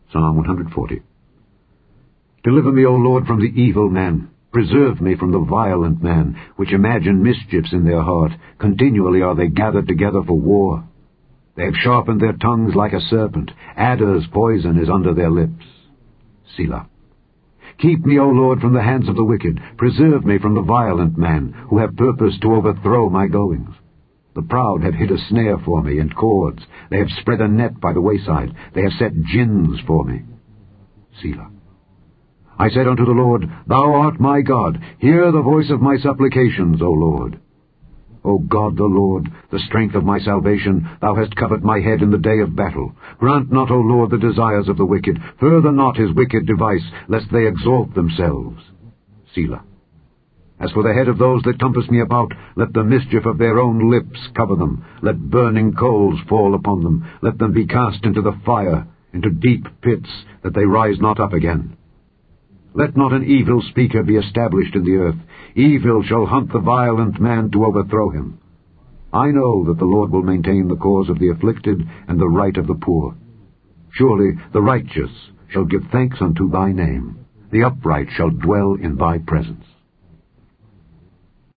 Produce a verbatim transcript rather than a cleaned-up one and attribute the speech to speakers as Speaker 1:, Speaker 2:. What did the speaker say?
Speaker 1: Psalm one forty. Deliver me, O Lord, from the evil man. Preserve me from the violent man, which imagine mischiefs in their heart. Continually are they gathered together for war. They have sharpened their tongues like a serpent. Adder's poison is under their lips. Selah. Keep me, O Lord, from the hands of the wicked. Preserve me from the violent man, who have purposed to overthrow my goings. The proud have hid a snare for me, and cords. They have spread a net by the wayside. They have set gins for me. Selah. I said unto the Lord, Thou art my God. Hear the voice of my supplications, O Lord. O God the Lord, the strength of my salvation, Thou hast covered my head in the day of battle. Grant not, O Lord, the desires of the wicked. Further not his wicked device, lest they exalt themselves. Selah. As for the head of those that compass me about, let the mischief of their own lips cover them. Let burning coals fall upon them. Let them be cast into the fire, into deep pits, that they rise not up again. Let not an evil speaker be established in the earth. Evil shall hunt the violent man to overthrow him. I know that the Lord will maintain the cause of the afflicted and the right of the poor. Surely the righteous shall give thanks unto thy name. The upright shall dwell in thy presence.